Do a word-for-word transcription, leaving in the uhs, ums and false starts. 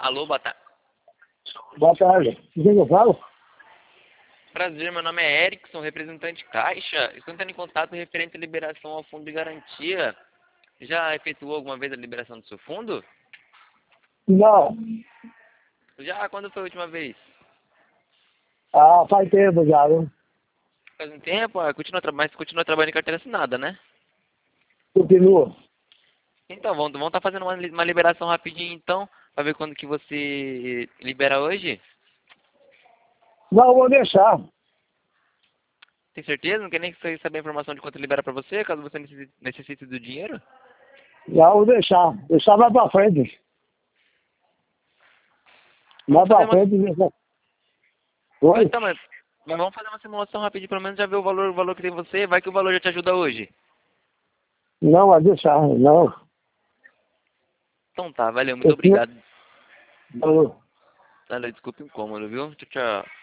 Alô, boa tarde. Boa tarde. Com quem eu falo? Prazer, meu nome é Erickson, representante Caixa. Estou entrando em contato referente à liberação ao fundo de garantia. Já efetuou alguma vez a liberação do seu fundo? Não. Já? Quando foi a última vez? Ah, faz tempo já, viu? Faz um tempo? Ah, continua, tra- mas continua trabalhando em carteira assinada, né? Continua. Então, vamos vamos estar fazendo uma, li- uma liberação rapidinho, então, para ver quando que você libera hoje. Não, eu vou deixar. Tem certeza? Não quer nem sa- saber a informação de quanto libera para você, caso você necessite, necessite do dinheiro? Já vou deixar. Deixar mais pra frente. Vamos Mais fazer pra uma... frente. Deixa... Ah, Oi? então, mas, mas vamos fazer uma simulação rapidinho, pelo menos já ver o valor, o valor que tem você, vai que o valor já te ajuda hoje. Não, vai deixar. Não. Então tá, valeu, muito Eu tinha... obrigado. Falou. Valeu, desculpa o incômodo, viu? Tchau, tchau.